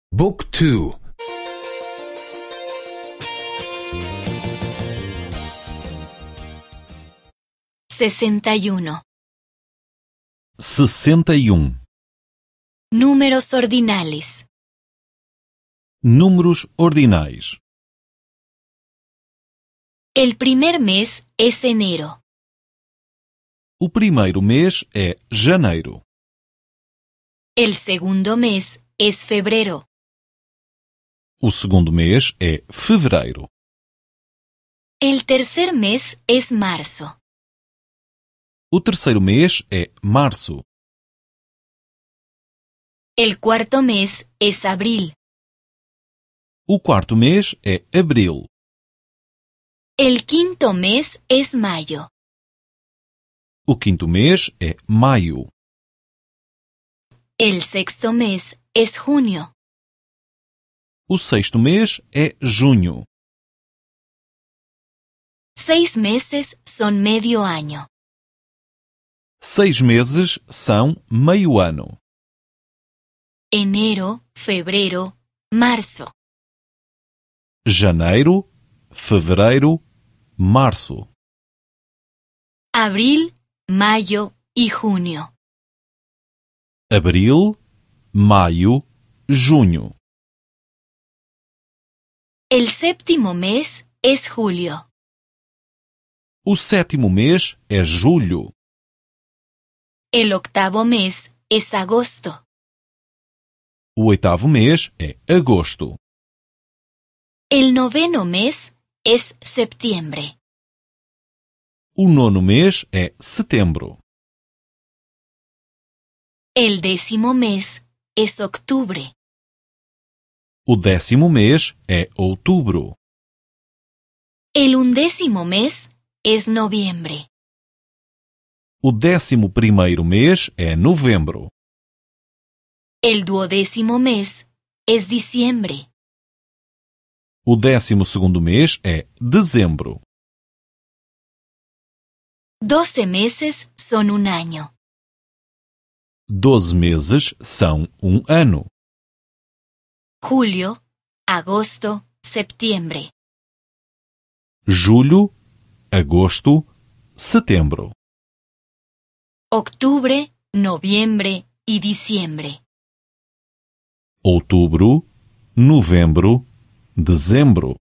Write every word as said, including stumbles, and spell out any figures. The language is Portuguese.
بوك تو sesenta y uno. sessenta e um. Números ordinales. Números ordinais. El primer mes es enero. O primeiro mês é janeiro. El segundo mes es febrero. O segundo mês é fevereiro. El tercer mes es marzo. O terceiro mês é março. El cuarto mes es abril. O quarto mês é abril. El quinto mes es mayo. O quinto mês é maio. El sexto mes es junio. O sexto mês é junho. Seis meses son medio año. Seis meses são meio ano. Enero, febrero, marzo. Janeiro, fevereiro, março. Abril, mayo y junio. Abril, maio, junho. El séptimo mes es julio. O sétimo mês é julho. El octavo mes es agosto. O oitavo mês é agosto. El noveno mes es septiembre. O nono mês é setembro. El décimo mes es octubre. O décimo mês é outubro. El undécimo mes es noviembre. O décimo primeiro mês é novembro. El duodécimo mes es diciembre. O décimo segundo mês é dezembro. Doce meses son un año. Doze meses são um ano. Julio, agosto, septiembre. Julho, agosto, setembro. Octubre, noviembre y diciembre. Outubro, novembro, dezembro.